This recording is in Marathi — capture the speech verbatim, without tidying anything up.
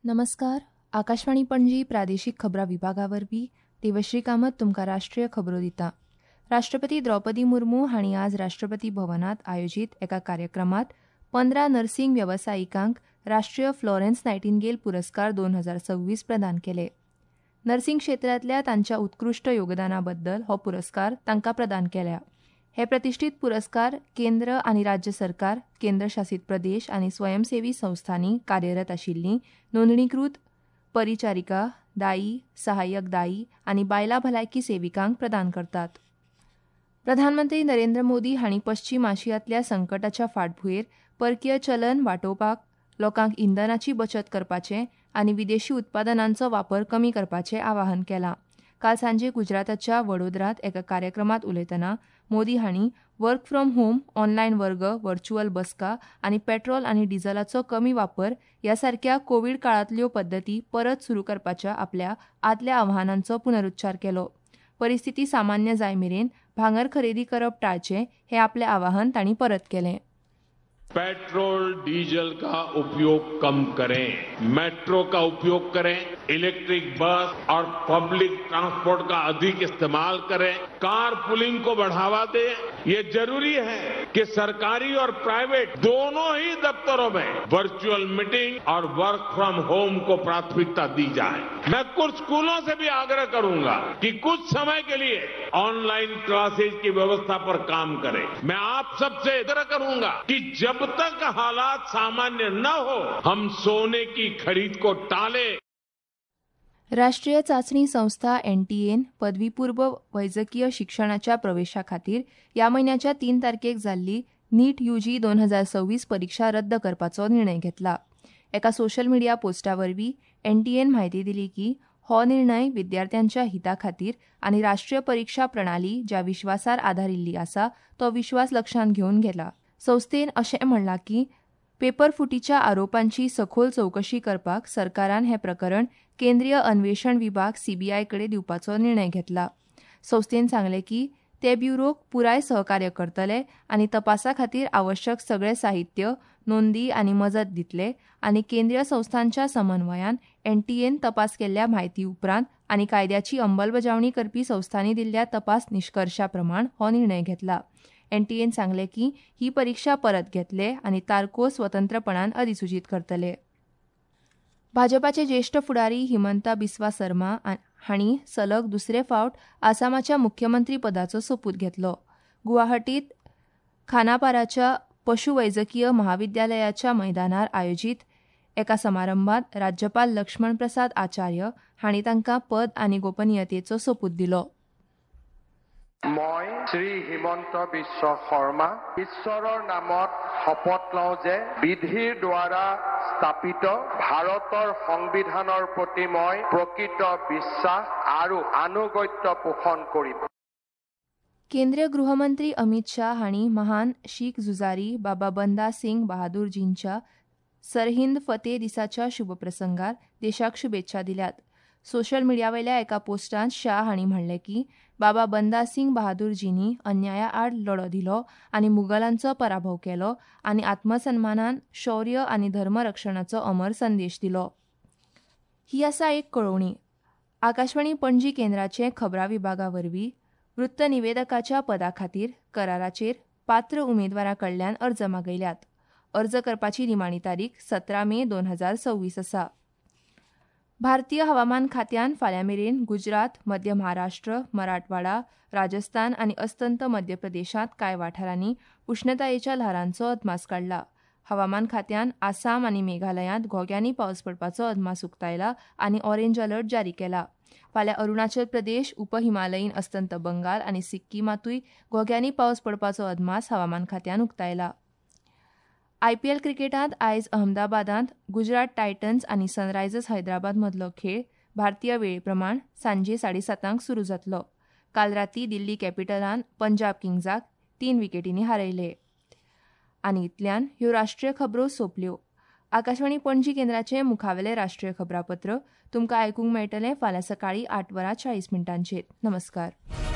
नमस्कार. आकाशवाणी पणजी प्रादेशीक खबरां विभागावरवीं देवश्री कामत तुमकां राष्ट्रीय खबरो दिता. राष्ट्रपती द्रौपदी मुर्मू हांणी आज राष्ट्रपती भवनात आयोजीत एका कार्यक्रमात पंदरा नर्सिंग वेवसायिकांक राष्ट्रीय फ्लोरेन्स नायटिंगेल पुरस्कार दोन हजार सव्वीस प्रदान केले. नर्सिंग क्षेत्रांतल्या तांच्या उत्कृश्ट योगदाना बद्दल हो पुरस्कार तांकां प्रदान केल्या. हे प्रतिश्ठीत पुरस्कार केंद्र आनी राज्य सरकार, केंद्र शासीत प्रदेश आनी स्वयंसेवी संस्थांनी कार्यरत आशिल्लीं नोंदणीकृत परिचारिका, दायी, सहाय्यक दायी आनी बायला भलायकी सेविकांक प्रदान करतात. प्रधानमंत्री नरेंद्र मोदी हांणी पश्चीम आशियांतल्या संकटाच्या फाटभुंयेर परकीय चलन वाटावपाक, लोकांक इंधनाची बचत करपाचें आनी विदेशी उत्पादनांचो वापर कमी करपाचें आवाहन केलां. काल सांजे गुजराताच्या वडोदरांत एका कार्यक्रमात उलयतना मोदी हांणी वर्क फ्रॉम होम, ऑनलायन वर्ग, व्हर्च्युअल बसका आनी पेट्रोल आनी डिझेलाचो कमी वापर ह्या सारक्या कोविड काळांतल्यो पद्दती परत सुरू करपाच्या आपल्या आदल्या आव्हानांचो पुनरुच्चार केलो. परिस्थिती सामान्य जाय मेरेन भांगर खरेदी करप टाळचें हें आपलें आवाहन तांणी परत केलें. पेट्रोल डीजल का उपयोग कम करें, मेट्रो का उपयोग करें, इलेक्ट्रिक बस और पब्लिक ट्रांसपोर्ट का अधिक इस्तेमाल करें, कार पुलिंग को बढ़ावा दें. ये जरूरी है कि सरकारी और प्राइवेट दोनों ही दफ्तरों में वर्चुअल मीटिंग और वर्क फ्रॉम होम को प्राथमिकता दी जाए. मैं कुछ स्कूलों से भी आग्रह करूंगा कि कुछ समय के लिए ऑनलाइन क्लासेज की व्यवस्था पर काम करें. मैं आप सबसे आग्रह करूंगा कि जब तक हालात सामान्य न हो हम सोने की खरीद को टालें. राष्ट्रीय चांचणी संस्था एनटीएन पदवीपूर्व वैजकीय शिक्षणाच्या प्रवेशा खातीर ह्या म्हयन्याच्या तीन तारखेक जाल्ली नीट यूजी दोन हजार सव्वीस परीक्षा रद्द करपाचो निर्णय घेतला. एका सोशल मिडिया पोस्टा वरवीं एनटीएन म्हायती दिली की हो निर्णय विद्यार्थ्यांच्या हिता खातीर आनी राष्ट्रीय परीक्षा प्रणाली ज्या विश्वासार आदारिल्ली आसा तो विश्वास लक्षांत घेवन गेला. संस्थेन अशें म्हणलां की पेपर फुटीच्या आरोपांची सखोल चवकशी करपाक सरकारान हें प्रकरण केंद्रीय अन्वेषण विभाग सीबीआय कडेन दिवपाचो निर्णय घेतला. संस्थेन सांगलें की ते ब्युरोक पुराय सहकार्य करतले आनी तपासा खातीर आवश्यक सगळें साहित्य, नोंदी आनी मजत दितले आनी केंद्रीय संस्थांच्या समन्वयान एनटीएन तपास केल्ल्या म्हायती उपरांत आनी कायद्याची अंमलबजावणी करपी संस्थांनी दिल्ल्या तपास निश्कर्शा प्रमाण हो निर्णय घेतला. एनटीएन सांगलें की ही परीक्षा परत घेतले आनी तारखो स्वतंत्रपणान अधिसुचीत करतले. भाजपाचे ज्येष्ठ फुडारी हिमंता बिस्वा सर्मा हांणी सलग दुसरे फावट आसामाच्या मुख्यमंत्री पदाचो सोपूत घेतलो. गुवाहाटींत खानापाराच्या पशुवैजकीय महाविद्यालयाच्या मैदानार आयोजीत एका समारंभात राज्यपाल लक्ष्मण प्रसाद आचार्य हांणी तांकां पद आनी गोपनीयतेचो सोपूत दिलो. মই শ্ৰী হিমন্ত বিশ্ব শৰ্মা ঈশ্বৰৰ নামত শপত লওঁ যে বিধিৰ দ্বাৰা স্থাপিত ভাৰতৰ সংবিধানৰ প্ৰতি মই প্ৰকৃত বিশ্বাস আৰু আনুগত্য পোষণ কৰিম. केंद्रीय गृहमंत्री अमित शाह हांणी महान शीख झुजारी बाबा बंदा सिंग बहादूरजींच्या सरहिंद फतेह दिसाच्या शुभप्रसंगार देशाक शुभेच्छा दिल्यात. सोशल मिडियावेल्या एका पोस्टांत शाह हांणी म्हणलें की बाबा बंदा सिंग बहादूरजींनी अन्याया आड लढो दिलो आनी मुघलांचो पराभव केलो आनी आत्मसन्मानान शौर्य आनी धर्मरक्षणाचो अमर संदेश दिलो. ही आसा एक कळोवणी. आकाशवाणी पणजी केंद्राचे खबरां विभागा वरवीं वृत्त निवेदकाच्या पदा खातीर कराराचेर पात्र उमेदवारां कडल्यान अर्ज मागयल्यात. अर्ज करपाची निमाणी तारीख सतरा मे दोन हजार सव्वीस आसा. भारतीय हवामान खात्यान फाल्यां मेरेन गुजरात, मध्य महाराष्ट्र, मराठवाडा, राजस्थान आनी अस्तंत मध्य प्रदेशांत कांय वाठारांनी उश्णतायेच्या ल्हारांचो अदमास काडला. हवामान खात्यान आसाम आनी मेघालयांत घोग्यांनी पावस पडपाचो अदमास उक्तायला आनी ऑरेंज अलर्ट जारी केला. फाल्यां अरुणाचल प्रदेश, उपहिमालयीन अस्तंत बंगाल आनी सिक्कीमातूय घोग्यांनी पावस पडपाचो अदमास हवामान खात्यान उक्तायला. आयपीएल क्रिकेटांत आयज अहमदाबादांत गुजरात टायटन्स आनी सनरायझर्स हैदराबाद मदलो खेळ भारतीय वेळे प्रमाण सांजे साडेसातांक सुरू जातलो. काल रातीं दिल्ली कॅपिटलान पंजाब किंग्साक तीन विकेटींनी हारयले. आनी इतल्यान ह्यो राष्ट्रीय खबरो सोंपल्यो. आकाशवाणी पणजी केंद्राचें मुखावेलें राष्ट्रीय खबरापत्र तुमकां आयकूंक मेळटलें फाल्यां सकाळीं आठ वरां चाळीस मिनटांचेर. नमस्कार.